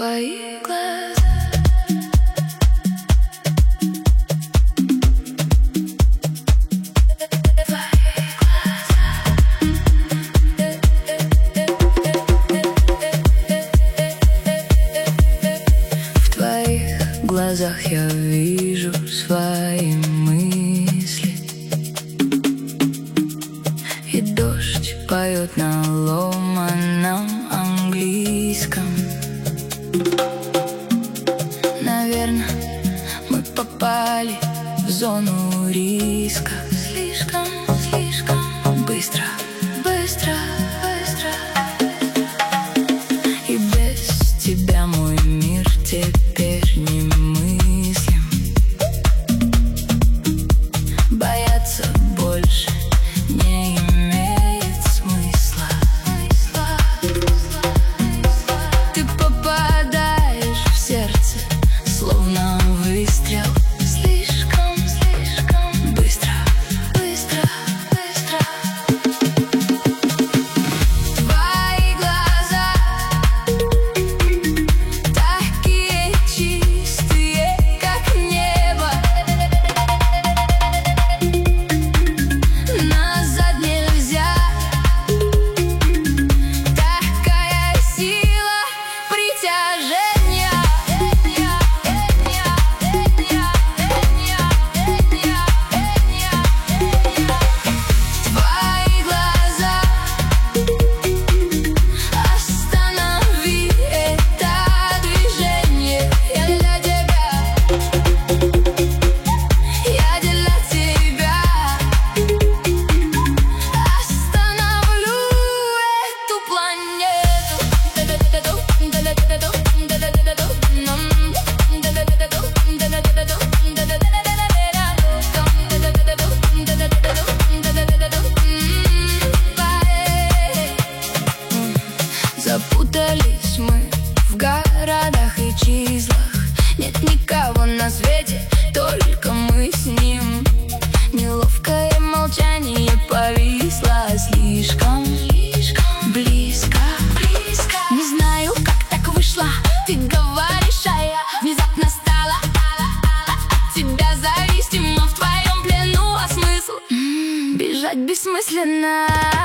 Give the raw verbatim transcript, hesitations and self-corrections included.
твои глаза. В твоих глазах я вижу свои мысли, и дождь поет на ломаном английском. Наверное, мы попали в зону риска. Слишком, слишком быстро, быстро, быстро. И без тебя мой мир теперь немыслим. Бояться больше не имеет смысла. Ты попадаешь в сердце, словно выстрел. Слишком, слишком быстро, быстро, быстро. Твои глаза такие чистые, как небо. Назад нельзя. Такая сила притяжения. Твои глаза, останови это движение. Я для тебя, я для тебя. Остановлю эту планету. Запутались мы в городах и числах. Нет никого на свете, только мы с ним. Неловкое молчание повисло слишком, слишком близко, близко. Не знаю, как так вышло. Ты говоришь, а я внезапно стала от тебя зависим, но в твоем плену, а смысл М, бежать бессмысленно.